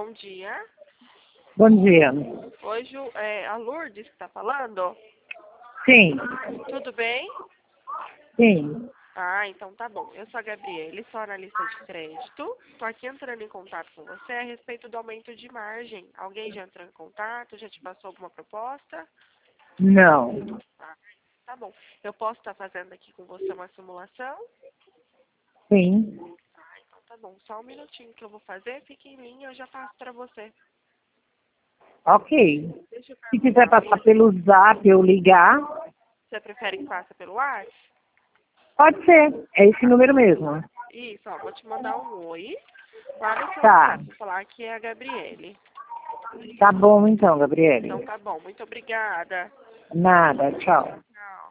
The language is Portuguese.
bom dia. Bom dia. Hoje é a Lourdes que está falando? Sim, Tudo bem? sim. Ah, então tá bom. Eu sou a Gabriele, sou analista de crédito. Estou aqui entrando em contato com você a respeito do aumento de margem. Alguém já entrou em contato? Já te passou alguma proposta? Não. Ah, tá bom. Eu posso estar fazendo aqui com você uma simulação? Sim. Ah, então tá bom. Só um minutinho que eu vou fazer. Fique em linha, eu já passo para você. Ok. Deixa eu Se quiser perguntar. passar pelo zap ou ligar, Você prefere que passe pelo WhatsApp? pode ser. É esse número mesmo. Isso, ó, vou te mandar um oi lá no seu Tá. WhatsApp. Vou falar que é a Gabriele. Tá bom então, Gabriele. Então tá bom, muito obrigada. Nada. Tchau. Tchau.